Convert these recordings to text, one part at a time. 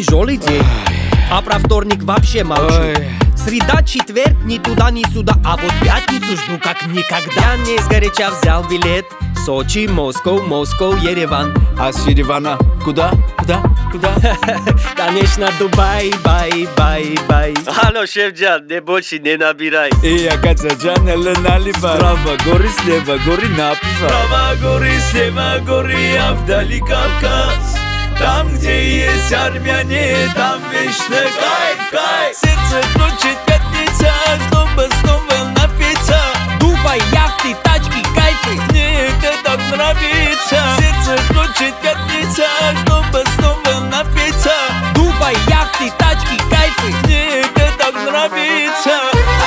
тяжелый день. А про вторник вообще молчу. Среда, четверг, ни туда, ни сюда. А вот пятницу жду как никогда. Я не сгоряча взял билет. Сочи, Москва, Ереван. А с Еревана куда? Конечно, Дубай, бай. Алло, шеф-джан, не больше не набирай. Я Кацаджан, наливай. Справа горы, слева горы, напивай. Справа горы, слева горы, а вдали Кавказ. Там, где есть армяне, там вечно кайф. Сердце хочет пятница, чтобы снова напиться. Дубай, яхты, тачки, кайфы. Мне это так нравится. Сердце хочет пятница, чтобы снова напиться. Дубай, яхты, тачки, кайфы. Мне это так нравится.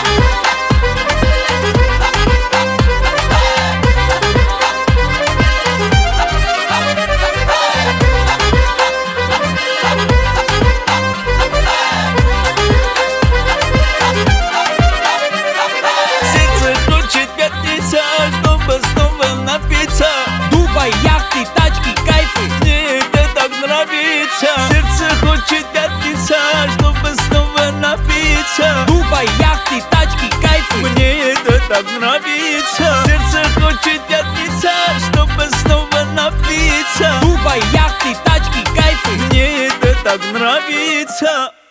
Чтобы снова напиться. Дубай, яхты, тачки, кайфы. Мне это так нравится. Сердце хочет пятница, чтобы снова напиться. Дубай, яхты, тачки, кайфы. Мне это так нравится. Сердце хочет пятница, чтобы снова напиться. Дубай, яхты, тачки, кайфы. Мне это так нравится.